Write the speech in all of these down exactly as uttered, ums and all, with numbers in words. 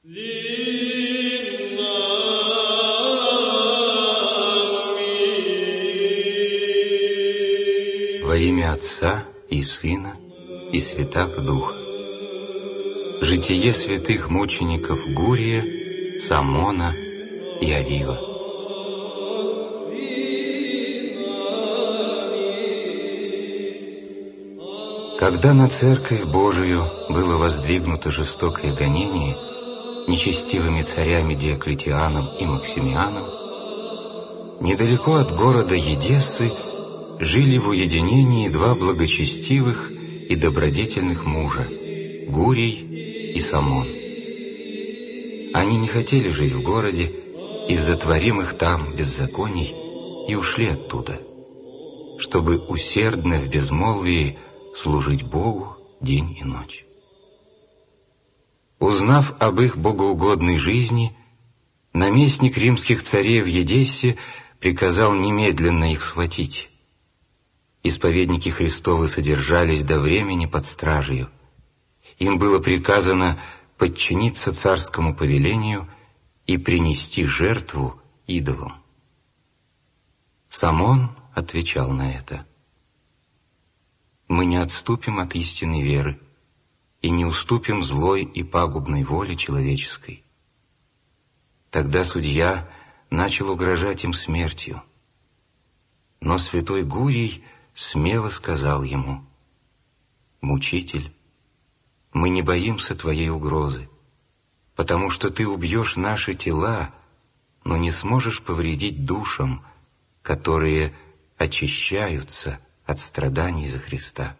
Во имя Отца и Сына и Святаго Духа. Житие святых мучеников Гурия, Самона и Авива. Когда на Церковь Божию было воздвигнуто жестокое гонение нечестивыми царями Диоклетианом и Максимианом, недалеко от города Едессы жили в уединении два благочестивых и добродетельных мужа – Гурий и Самон. Они не хотели жить в городе из-за творимых там беззаконий и ушли оттуда, чтобы усердно в безмолвии служить Богу день и ночь. Узнав об их богоугодной жизни, наместник римских царей в Едессе приказал немедленно их схватить. Исповедники Христовы содержались до времени под стражею. Им было приказано подчиниться царскому повелению и принести жертву идолам. Самон отвечал на это: «Мы не отступим от истинной веры и не уступим злой и пагубной воле человеческой». Тогда судья начал угрожать им смертью. Но святой Гурий смело сказал ему: «Мучитель, мы не боимся твоей угрозы, потому что ты убьешь наши тела, но не сможешь повредить душам, которые очищаются от страданий за Христа».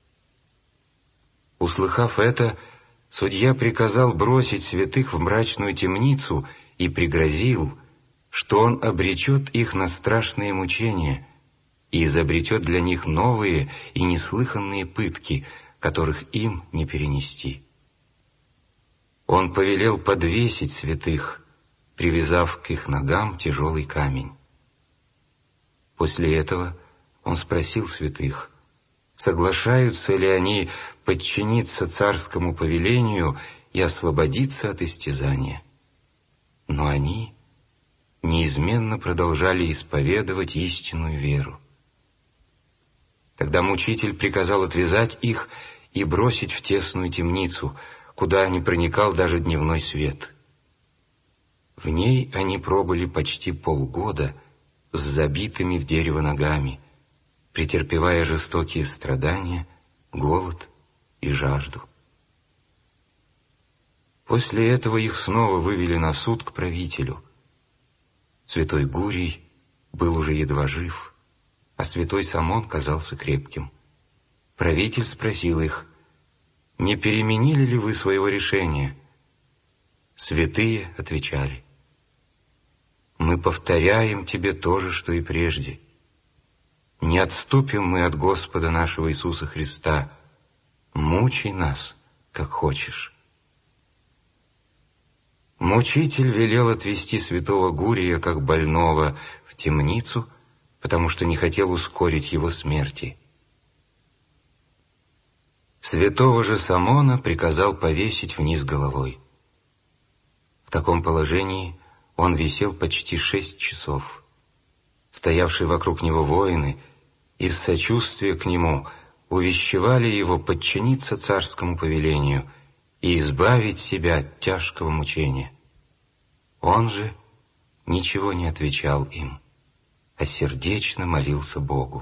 Услыхав это, судья приказал бросить святых в мрачную темницу и пригрозил, что он обречет их на страшные мучения и изобретет для них новые и неслыханные пытки, которых им не перенести. Он повелел подвесить святых, привязав к их ногам тяжелый камень. После этого он спросил святых, соглашаются ли они подчиниться царскому повелению и освободиться от истязания. Но они неизменно продолжали исповедовать истинную веру. Тогда мучитель приказал отвязать их и бросить в тесную темницу, куда не проникал даже дневной свет. В ней они пробыли почти полгода с забитыми в дерево ногами, претерпевая жестокие страдания, голод и жажду. После этого их снова вывели на суд к правителю. Святой Гурий был уже едва жив, а святой Самон казался крепким. Правитель спросил их: «Не переменили ли вы своего решения?» Святые отвечали: «Мы повторяем тебе то же, что и прежде. Не отступим мы от Господа нашего Иисуса Христа. Мучай нас, как хочешь». Мучитель велел отвести святого Гурия, как больного, в темницу, потому что не хотел ускорить его смерти. Святого же Самона приказал повесить вниз головой. В таком положении он висел почти шесть часов. Стоявшие вокруг него воины из сочувствия к нему увещевали его подчиниться царскому повелению и избавить себя от тяжкого мучения. Он же ничего не отвечал им, а сердечно молился Богу.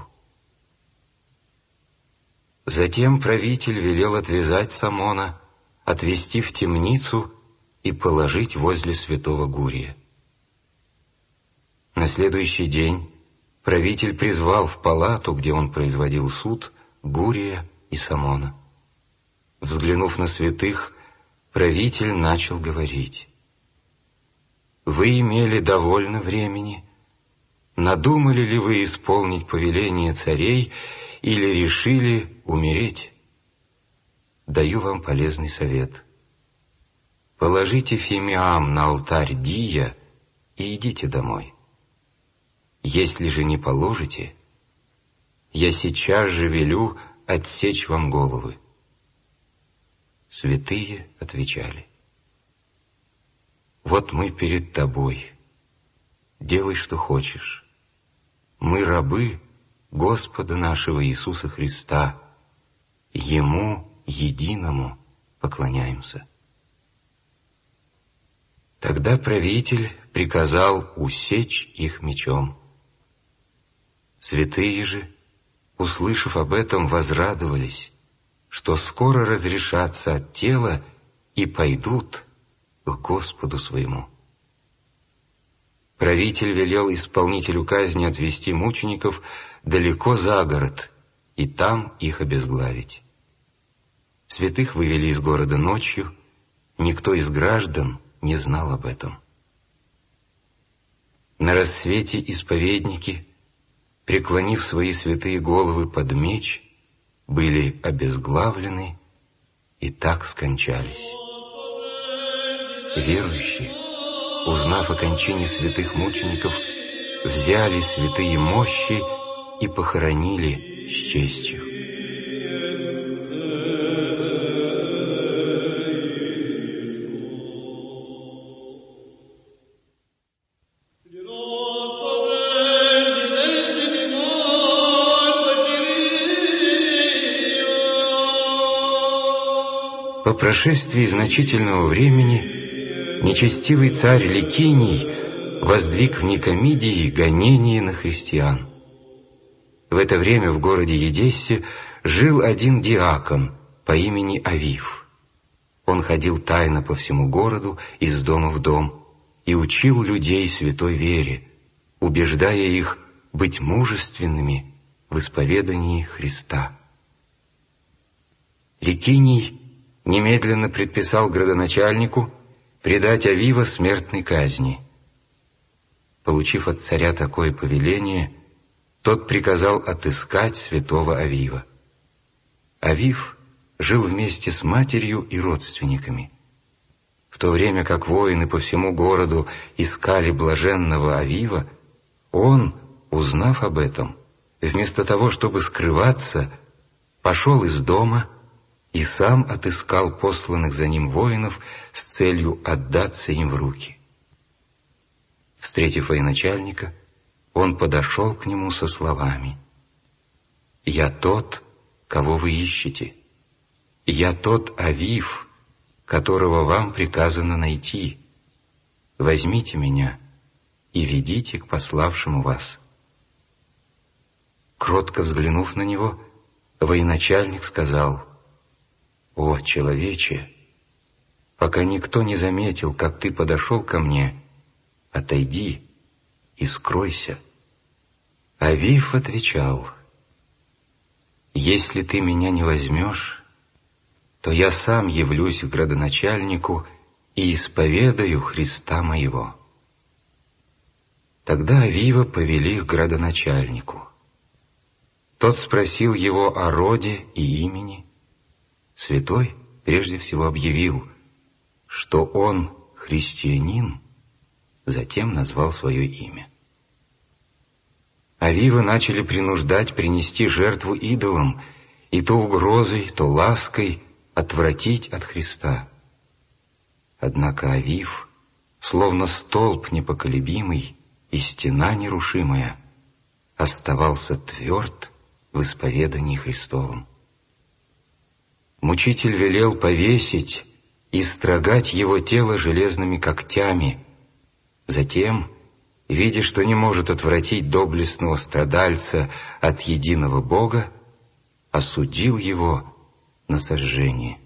Затем правитель велел отвязать Самона, отвести в темницу и положить возле святого Гурия. На следующий день правитель призвал в палату, где он производил суд, Гурия и Самона. Взглянув на святых, правитель начал говорить: «Вы имели довольно времени. Надумали ли вы исполнить повеление царей или решили умереть? Даю вам полезный совет. Положите фимиам на алтарь Дия и идите домой. Если же не положите, я сейчас же велю отсечь вам головы». Святые отвечали: вот мы перед тобой. Делай, что хочешь. Мы рабы Господа нашего Иисуса Христа. Ему единому поклоняемся». Тогда правитель приказал усечь их мечом. Святые же, услышав об этом, возрадовались, что скоро разрешатся от тела и пойдут к Господу своему. Правитель велел исполнителю казни отвести мучеников далеко за город и там их обезглавить. Святых вывели из города ночью, никто из граждан не знал об этом. На рассвете исповедники, преклонив свои святые головы под меч, были обезглавлены и так скончались. Верующие, узнав о кончине святых мучеников, взяли святые мощи и похоронили с честью. По прошествии значительного времени нечестивый царь Ликиний воздвиг в Никомидии гонение на христиан. В это время в городе Едессе жил один диакон по имени Авив. Он ходил тайно по всему городу из дома в дом и учил людей святой вере, убеждая их быть мужественными в исповедании Христа. Ликиний немедленно предписал градоначальнику предать Авива смертной казни. Получив от царя такое повеление, тот приказал отыскать святого Авива. Авив жил вместе с матерью и родственниками. В то время как воины по всему городу искали блаженного Авива, он, узнав об этом, вместо того, чтобы скрываться, пошел из дома и сам отыскал посланных за ним воинов с целью отдаться им в руки. Встретив военачальника, он подошел к нему со словами: «Я тот, кого вы ищете. Я тот Авив, которого вам приказано найти. Возьмите меня и ведите к пославшему вас». Кротко взглянув на него, военачальник сказал: «О, человече, пока никто не заметил, как ты подошел ко мне, отойди и скройся». Авив отвечал: «Если ты меня не возьмешь, то я сам явлюсь к градоначальнику и исповедаю Христа моего». Тогда Авива повели к градоначальнику. Тот спросил его о роде и имени. Святой прежде всего объявил, что он христианин, затем назвал свое имя. Авива начали принуждать принести жертву идолам и то угрозой, то лаской отвратить от Христа. Однако Авив, словно столб непоколебимый и стена нерушимая, оставался тверд в исповедании Христовом. Мучитель велел повесить и строгать его тело железными когтями. Затем, видя, что не может отвратить доблестного страдальца от единого Бога, осудил его на сожжение.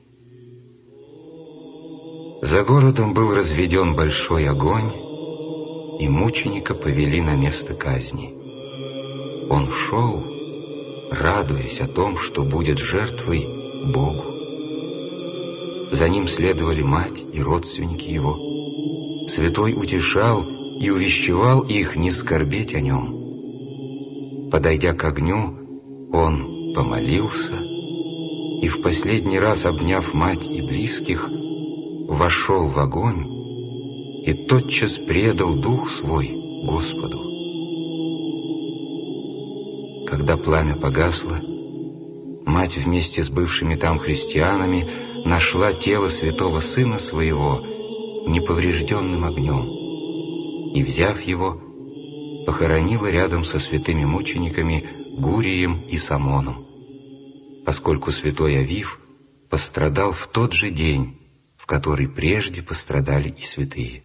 За городом был разведен большой огонь, и мученика повели на место казни. Он шел, радуясь о том, что будет жертвой Богу. За ним следовали мать и родственники его. Святой утешал и увещевал их не скорбеть о нем. Подойдя к огню, он помолился и, в последний раз обняв мать и близких, вошел в огонь и тотчас предал дух свой Господу. Когда пламя погасло, мать вместе с бывшими там христианами нашла тело святого сына своего неповрежденным огнем, и, взяв его, похоронила рядом со святыми мучениками Гурием и Самоном, поскольку святой Авив пострадал в тот же день, в который прежде пострадали и святые.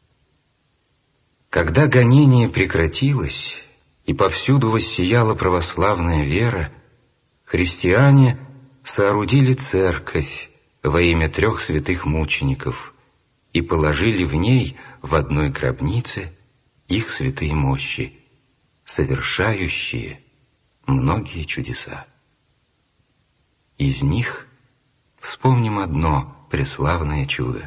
Когда гонение прекратилось и повсюду воссияла православная вера, христиане соорудили церковь во имя трех святых мучеников и положили в ней в одной гробнице их святые мощи, совершающие многие чудеса. Из них вспомним одно преславное чудо.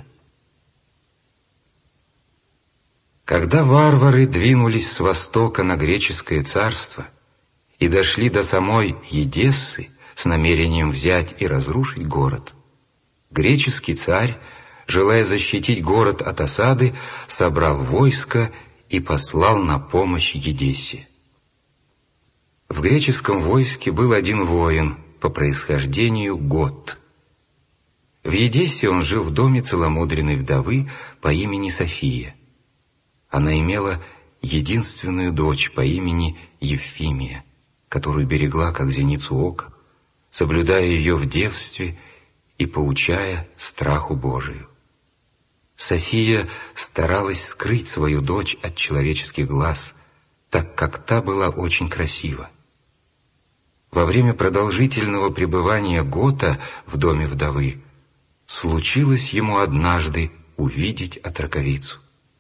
Когда варвары двинулись с востока на греческое царство и дошли до самой Едессы с намерением взять и разрушить город, греческий царь, желая защитить город от осады, собрал войско и послал на помощь Едессе. В греческом войске был один воин, по происхождению гот. В Едессе он жил в доме целомудренной вдовы по имени София. Она имела единственную дочь по имени Евфимия, которую берегла как зеницу ока, соблюдая ее в девстве и поучая страху Божию. София старалась скрыть свою дочь от человеческих глаз, так как та была очень красива. Во время продолжительного пребывания Гота в доме вдовы случилось ему однажды увидеть отроковицу.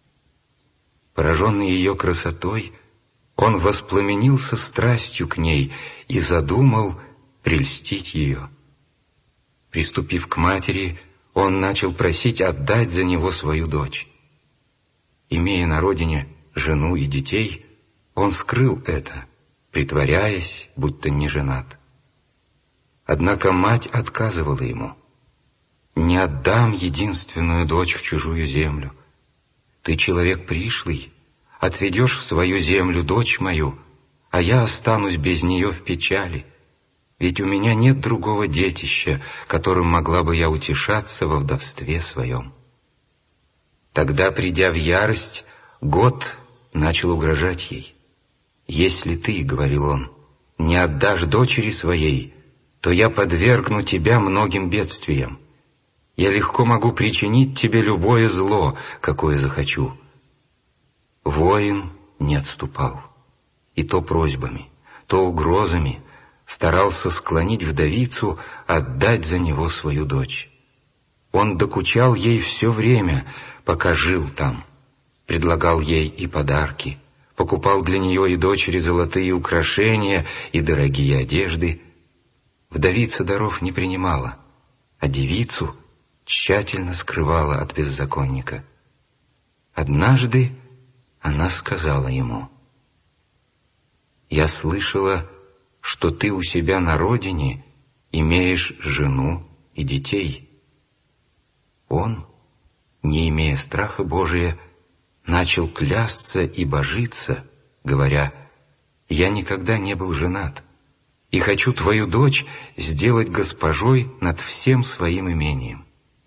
Пораженный ее красотой, он воспламенился страстью к ней и задумал прельстить ее. Приступив к матери, он начал просить отдать за него свою дочь. Имея на родине жену и детей, он скрыл это, притворяясь, будто не женат. Однако мать отказывала ему. «Не отдам единственную дочь в чужую землю. Ты человек пришлый, отведешь в свою землю дочь мою, а я останусь без нее в печали, ведь у меня нет другого детища, которым могла бы я утешаться во вдовстве своем». Тогда, придя в ярость, Гот начал угрожать ей. «Если ты, — говорил он, — не отдашь дочери своей, то я подвергну тебя многим бедствиям. Я легко могу причинить тебе любое зло, какое захочу». Воин не отступал, и то просьбами, то угрозами старался склонить вдовицу отдать за него свою дочь. Он докучал ей все время, пока жил там, предлагал ей и подарки, покупал для нее и дочери золотые украшения и дорогие одежды. Вдовица даров не принимала, а девицу тщательно скрывала от беззаконника. Однажды она сказала ему: «Я слышала, что ты у себя на родине имеешь жену и детей». Он, не имея страха Божия, начал клясться и божиться, говоря: «Я никогда не был женат, и хочу твою дочь сделать госпожой над всем своим имением».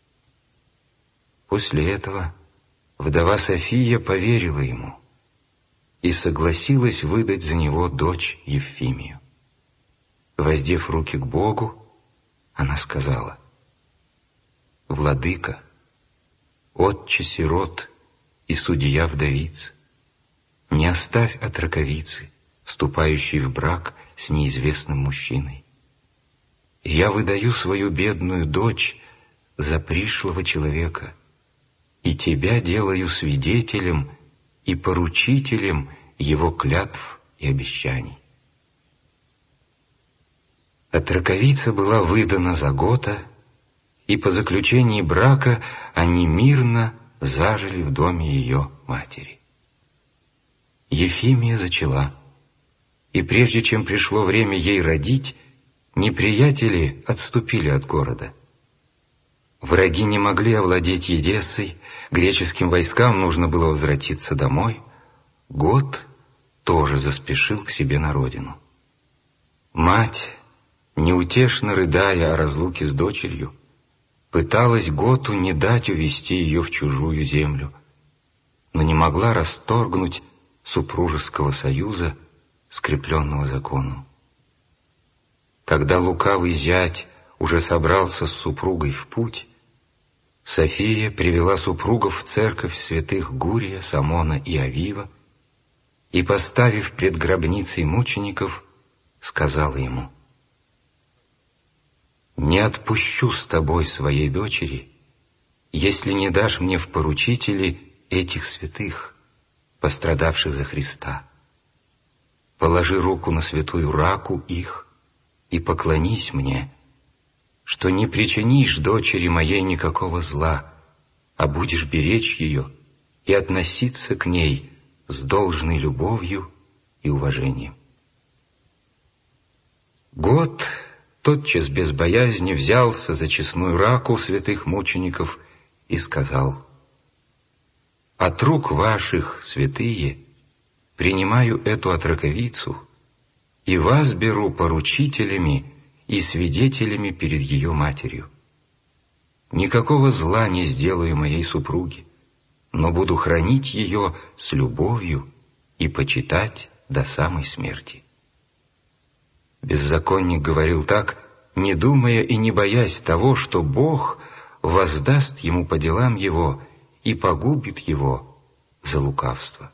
После этого вдова София поверила ему и согласилась выдать за него дочь Евфимию. Воздев руки к Богу, она сказала: «Владыка, отче сирот и судья вдовиц, не оставь отроковицы, вступающей в брак с неизвестным мужчиной. Я выдаю свою бедную дочь за пришлого человека, и тебя делаю свидетелем и поручителем его клятв и обещаний». Отроковица была выдана за Гота, и по заключении брака они мирно зажили в доме ее матери. Ефимия зачала, и прежде чем пришло время ей родить, неприятели отступили от города. Враги не могли овладеть Едессой, греческим войскам нужно было возвратиться домой. Гот тоже заспешил к себе на родину. Мать, неутешно рыдая о разлуке с дочерью, пыталась Готу не дать увести ее в чужую землю, но не могла расторгнуть супружеского союза, скрепленного законом. Когда лукавый зять уже собрался с супругой в путь, София привела супругов в церковь святых Гурия, Самона и Авива и, поставив пред гробницей мучеников, сказала ему: «Не отпущу с тобой своей дочери, если не дашь мне в поручители этих святых, пострадавших за Христа. Положи руку на святую раку их и поклонись мне, что не причинишь дочери моей никакого зла, а будешь беречь ее и относиться к ней с должной любовью и уважением». Гот тотчас без боязни взялся за честную раку святых мучеников и сказал: «От рук ваших, святые, принимаю эту отроковицу и вас беру поручителями и свидетелями перед ее матерью. Никакого зла не сделаю моей супруге, но буду хранить ее с любовью и почитать до самой смерти». Беззаконник говорил так, не думая и не боясь того, что Бог воздаст ему по делам его и погубит его за лукавство.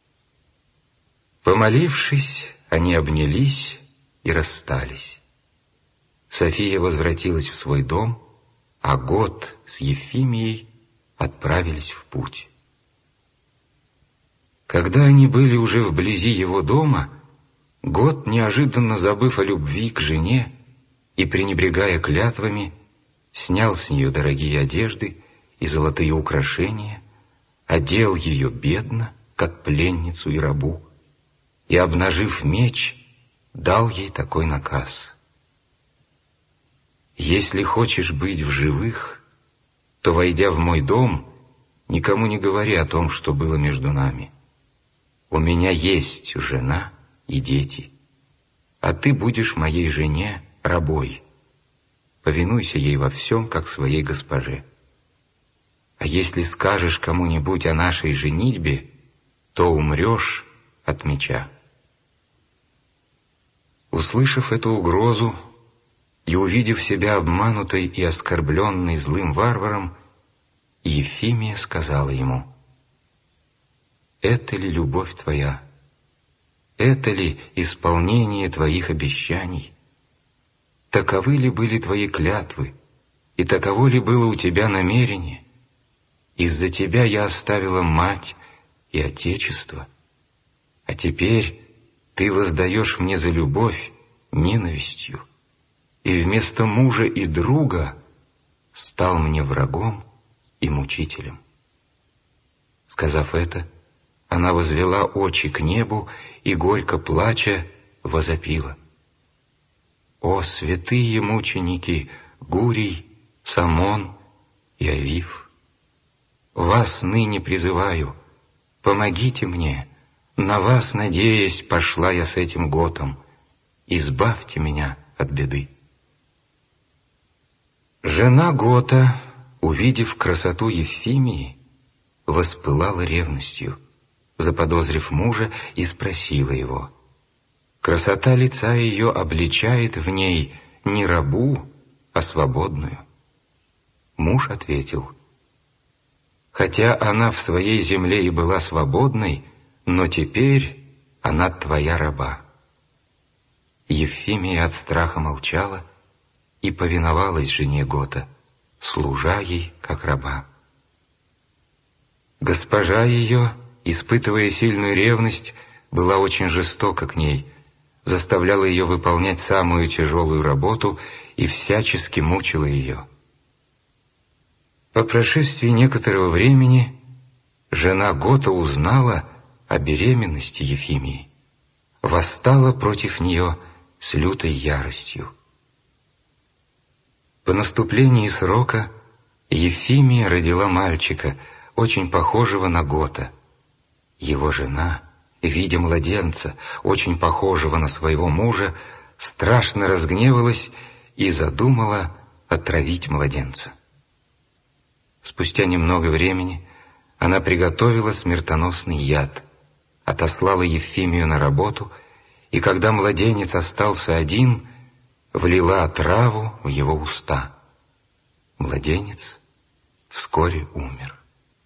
Помолившись, они обнялись и расстались. София возвратилась в свой дом, а Гот с Евфимией отправились в путь. Когда они были уже вблизи его дома, Гот, неожиданно забыв о любви к жене и пренебрегая клятвами, снял с нее дорогие одежды и золотые украшения, одел ее бедно, как пленницу и рабу, и, обнажив меч, дал ей такой наказ: «Если хочешь быть в живых, то, войдя в мой дом, никому не говори о том, что было между нами. У меня есть жена и дети, а ты будешь моей жене рабой. Повинуйся ей во всем, как своей госпоже. А если скажешь кому-нибудь о нашей женитьбе, то умрешь от меча». Услышав эту угрозу и увидев себя обманутой и оскорбленной злым варваром, Евфимия сказала ему: «Это ли любовь твоя? Это ли исполнение твоих обещаний? Таковы ли были твои клятвы, и таково ли было у тебя намерение? Из-за тебя я оставила мать и отечество, а теперь ты воздаешь мне за любовь ненавистью, и вместо мужа и друга стал мне врагом и мучителем». Сказав это, она возвела очи к небу и, горько плача, возопила: «О, святые мученики Гурий, Самон и Авив! Вас ныне призываю, помогите мне, на вас, надеясь, пошла я с этим Готом, избавьте меня от беды». Жена Гота, увидев красоту Евфимии, воспылала ревностью, заподозрив мужа, и спросила его: красота лица ее обличает в ней не рабу, а свободную? Муж ответил: хотя она в своей земле и была свободной, но теперь она твоя раба. Евфимия от страха молчала и повиновалась жене Гота, служа ей как раба. Госпожа ее, испытывая сильную ревность, была очень жестока к ней, заставляла ее выполнять самую тяжелую работу и всячески мучила ее. По прошествии некоторого времени жена Гота узнала о беременности Евфимии, восстала против нее с лютой яростью. По наступлении срока Евфимия родила мальчика, очень похожего на Гота. Его жена, видя младенца, очень похожего на своего мужа, страшно разгневалась и задумала отравить младенца. Спустя немного времени она приготовила смертоносный яд, отослала Евфимию на работу, и когда младенец остался один, влила отраву в его уста. Младенец вскоре умер.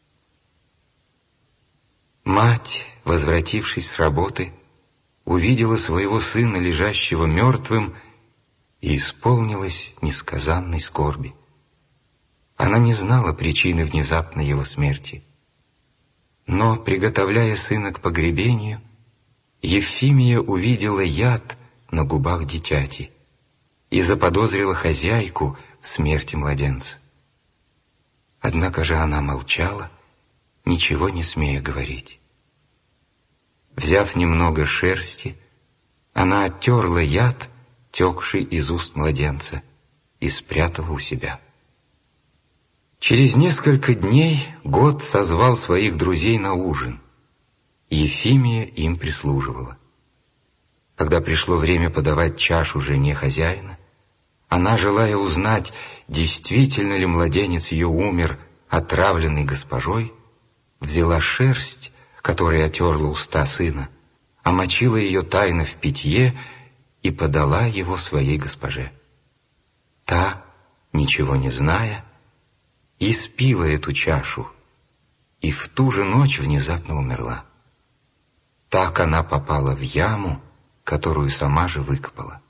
Мать, возвратившись с работы, увидела своего сына, лежащего мертвым, и исполнилась несказанной скорби. Она не знала причины внезапной его смерти. Но, приготовляя сына к погребению, Евфимия увидела яд на губах дитяти и заподозрила хозяйку в смерти младенца. Однако же она молчала, ничего не смея говорить. Взяв немного шерсти, она оттерла яд, текший из уст младенца, и спрятала у себя. Через несколько дней Год созвал своих друзей на ужин. Евфимия им прислуживала. Когда пришло время подавать чашу жене хозяина, она, желая узнать, действительно ли младенец ее умер, отравленный госпожой, взяла шерсть, которой отерла уста сына, омочила ее тайно в питье и подала его своей госпоже. Та, ничего не зная, испила эту чашу, и в ту же ночь внезапно умерла. Так она попала в яму, которую сама же выкопала.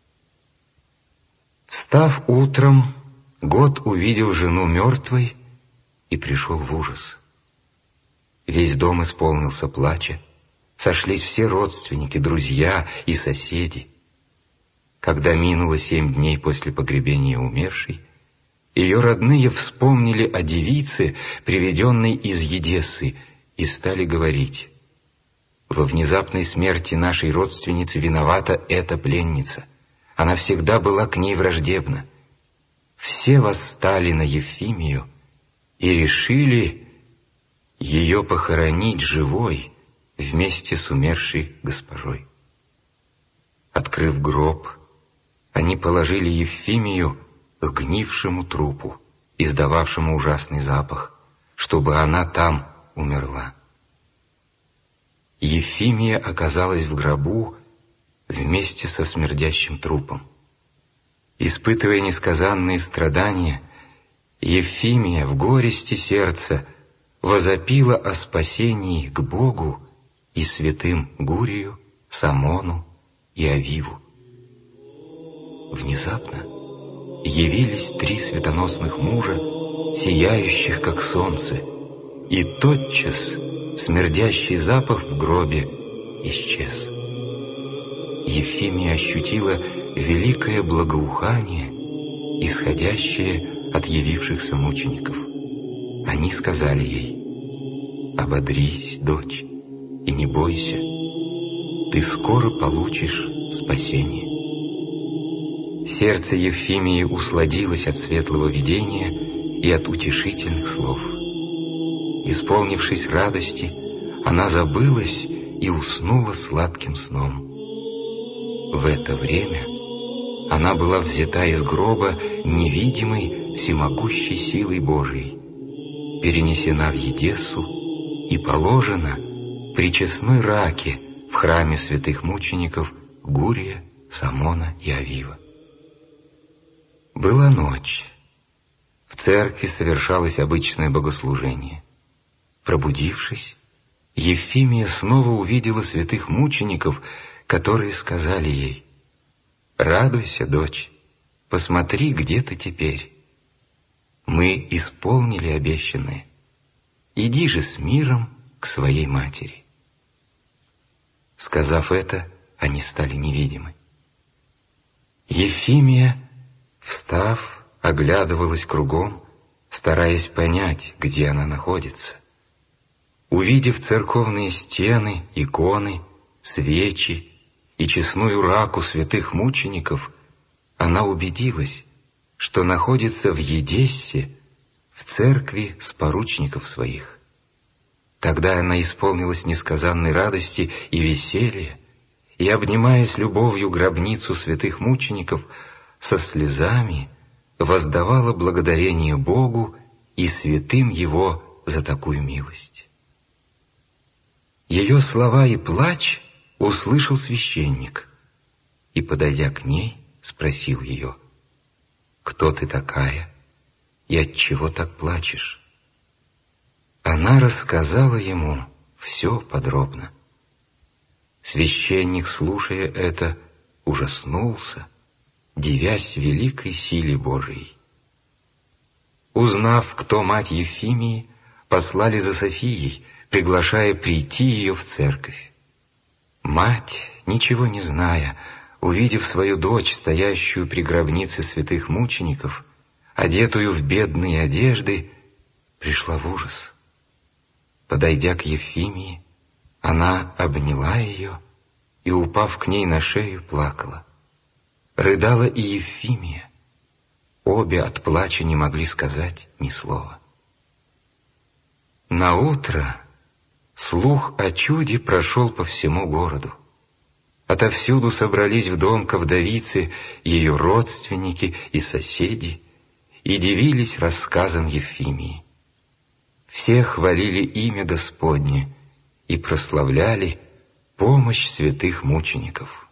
Встав утром, Год увидел жену мертвой и пришел в ужас. Весь дом исполнился плача, сошлись все родственники, друзья и соседи. Когда минуло семь дней после погребения умершей, ее родные вспомнили о девице, приведенной из Едессы, и стали говорить: «Во внезапной смерти нашей родственницы виновата эта пленница. Она всегда была к ней враждебна». Все восстали на Евфимию и решили ее похоронить живой вместе с умершей госпожой. Открыв гроб, они положили Евфимию к гнившему трупу, издававшему ужасный запах, чтобы она там умерла. Евфимия оказалась в гробу вместе со смердящим трупом. Испытывая несказанные страдания, Евфимия в горести сердца возопила о спасении к Богу и святым Гурию, Самону и Авиву. Внезапно явились три светоносных мужа, сияющих как солнце, и тотчас смердящий запах в гробе исчез. Евфимия ощутила великое благоухание, исходящее от явившихся мучеников. Они сказали ей: «Ободрись, дочь, и не бойся, ты скоро получишь спасение». Сердце Евфимии усладилось от светлого видения и от утешительных слов. Исполнившись радости, она забылась и уснула сладким сном. В это время она была взята из гроба невидимой всемогущей силой Божией, перенесена в Едессу и положена при честной раке в храме святых мучеников Гурия, Самона и Авива. Была ночь. В церкви совершалось обычное богослужение. Пробудившись, Евфимия снова увидела святых мучеников, которые сказали ей: «Радуйся, дочь, посмотри, где ты теперь. Мы исполнили обещанное. Иди же с миром к своей матери». Сказав это, они стали невидимы. Евфимия, встав, оглядывалась кругом, стараясь понять, где она находится. Увидев церковные стены, иконы, свечи и честную раку святых мучеников, она убедилась, что находится в Едессе, в церкви споручников своих. Тогда она исполнилась несказанной радости и веселья, и, обнимая с любовью гробницу святых мучеников, со слезами воздавала благодарение Богу и святым Его за такую милость. Ее слова и плач услышал священник и, подойдя к ней, спросил ее: «Кто ты такая и отчего так плачешь?» Она рассказала ему все подробно. Священник, слушая это, ужаснулся, дивясь великой силе Божией. Узнав, кто мать Евфимии, послали за Софией, приглашая прийти ее в церковь. Мать, ничего не зная, увидев свою дочь, стоящую при гробнице святых мучеников, одетую в бедные одежды, пришла в ужас. Подойдя к Евфимии, она обняла ее и, упав к ней на шею, плакала. Рыдала и Евфимия. Обе от плача не могли сказать ни слова. Наутро слух о чуде прошел по всему городу. Отовсюду собрались в дом ко вдовице ее родственники и соседи и дивились рассказам Евфимии. Все хвалили имя Господне и прославляли помощь святых мучеников.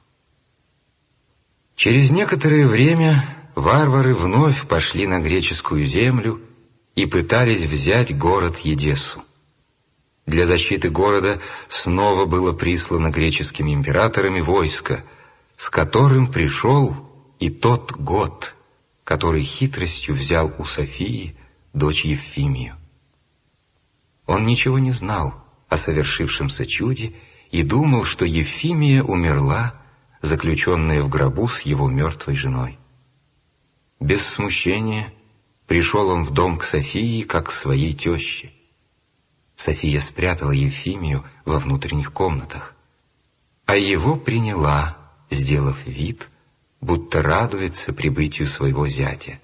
Через некоторое время варвары вновь пошли на греческую землю и пытались взять город Едессу. Для защиты города снова было прислано греческими императорами войско, с которым пришел и тот гот, который хитростью взял у Софии дочь Евфимию. Он ничего не знал о совершившемся чуде и думал, что Евфимия умерла, заключенная в гробу с его мертвой женой. Без смущения пришел он в дом к Софии, как к своей теще. София спрятала Евфимию во внутренних комнатах, а его приняла, сделав вид, будто радуется прибытию своего зятя.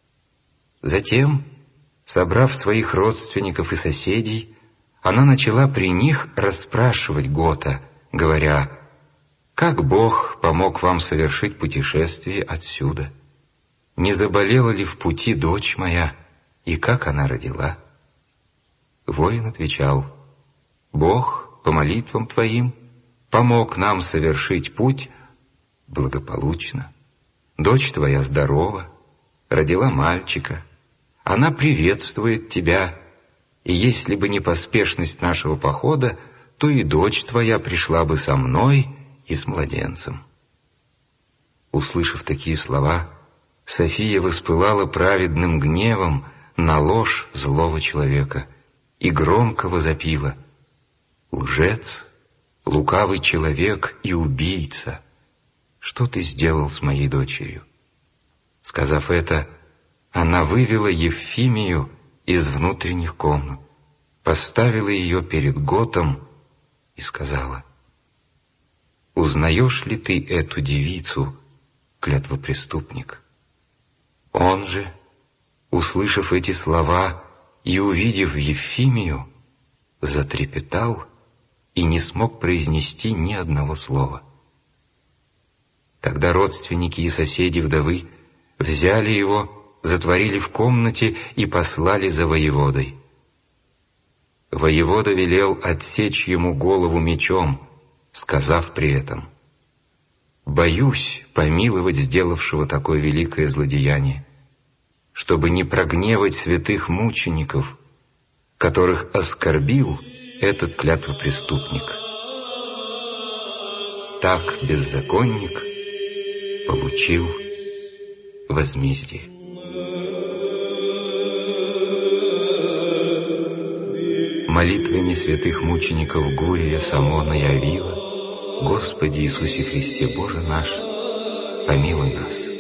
Затем, собрав своих родственников и соседей, она начала при них расспрашивать Гота, говоря: «Как Бог помог вам совершить путешествие отсюда? Не заболела ли в пути дочь моя, и как она родила?» Воин отвечал: «Бог по молитвам твоим помог нам совершить путь благополучно. Дочь твоя здорова, родила мальчика. Она приветствует тебя, и если бы не поспешность нашего похода, то и дочь твоя пришла бы со мной и с младенцем». Услышав такие слова, София воспылала праведным гневом на ложь злого человека и громко возопила: «Лжец, лукавый человек и убийца! Что ты сделал с моей дочерью?» Сказав это, она вывела Евфимию из внутренних комнат, поставила ее перед Готом и сказала: «Узнаешь ли ты эту девицу, клятвопреступник?» Он же, услышав эти слова и увидев Евфимию, затрепетал и не смог произнести ни одного слова. Тогда родственники и соседи вдовы взяли его, затворили в комнате и послали за воеводой. Воевода велел отсечь ему голову мечом, сказав при этом: «Боюсь помиловать сделавшего такое великое злодеяние, чтобы не прогневать святых мучеников, которых оскорбил этот клятвопреступник». Так беззаконник получил возмездие. Молитвами святых мучеников Гурия, Самона и Авива, Господи Иисусе Христе Боже наш, помилуй нас.